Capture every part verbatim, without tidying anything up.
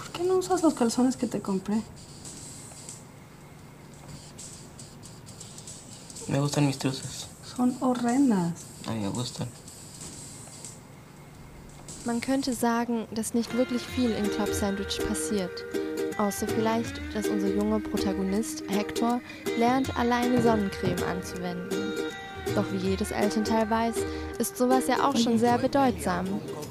¿Por qué no usas los calzones que te compré? Me gustan mis truzas. Son horrendas. A mí me gustan. Man könnte sagen, dass nicht wirklich viel in Club Sandwich passiert. Außer vielleicht, dass unser junger Protagonist, Hector, lernt, alleine Sonnencreme anzuwenden. Doch wie jedes Elternteil weiß, ist sowas ja auch schon sehr bedeutsam.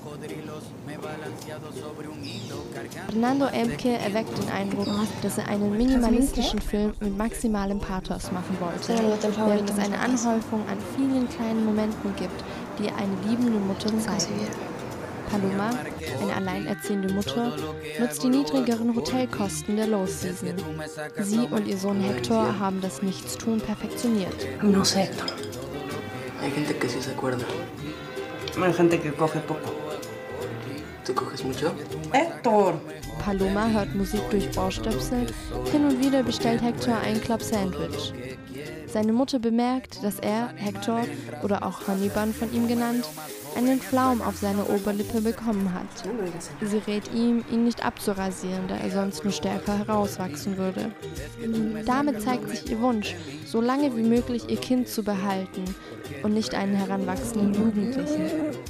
Fernando Emke erweckt den Eindruck, dass er einen minimalistischen Film mit maximalem Pathos machen wollte, während es eine Anhäufung an vielen kleinen Momenten gibt, die eine liebende Mutter zeigen. Paloma, eine alleinerziehende Mutter, nutzt die niedrigeren Hotelkosten der Low Season. Sie und ihr Sohn Hector haben das Nichtstun perfektioniert. No sé, Héctor. Hay gente que sí se acuerda. Hay gente que coge poco. ¿Tú coges mucho? Héctor! Paloma hört Musik durch Ohrstöpsel, hin und wieder bestellt Hector ein Club Sandwich. Seine Mutter bemerkt, dass er, Hector, oder auch Honeyban von ihm genannt, einen Flaum auf seiner Oberlippe bekommen hat. Sie rät ihm, ihn nicht abzurasieren, da er sonst nur stärker herauswachsen würde. Damit zeigt sich ihr Wunsch, so lange wie möglich ihr Kind zu behalten und nicht einen heranwachsenden Jugendlichen.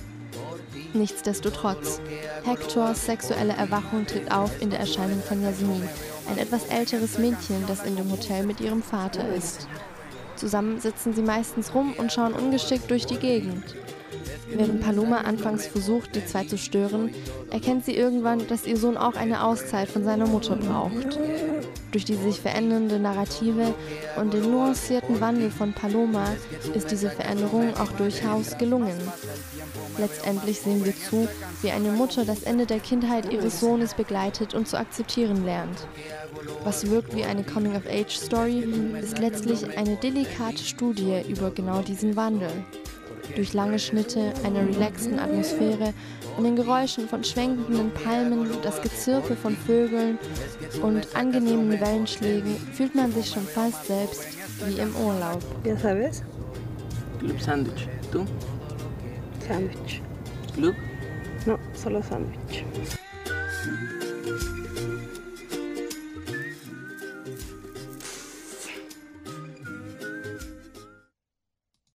Nichtsdestotrotz, Hectors sexuelle Erwachung tritt auf in der Erscheinung von Jasmin, ein etwas älteres Mädchen, das in dem Hotel mit ihrem Vater ist. Zusammen sitzen sie meistens rum und schauen ungeschickt durch die Gegend. Während Paloma anfangs versucht, die zwei zu stören, erkennt sie irgendwann, dass ihr Sohn auch eine Auszeit von seiner Mutter braucht. Durch die sich verändernde Narrative und den nuancierten Wandel von Paloma ist diese Veränderung auch durchaus gelungen. Letztendlich sehen wir zu, wie eine Mutter das Ende der Kindheit ihres Sohnes begleitet und zu akzeptieren lernt. Was wirkt wie eine Coming-of-Age-Story, ist letztlich eine delikate Studie über genau diesen Wandel. Durch lange Schnitte, einer relaxten Atmosphäre und den Geräuschen von schwenkenden Palmen, das Gezirpe von Vögeln und angenehmen Wellenschlägen fühlt man sich schon fast selbst wie im Urlaub. ¿Ya sabes? Club Sandwich. ¿Tú? Sandwich. Club? No, solo sandwich.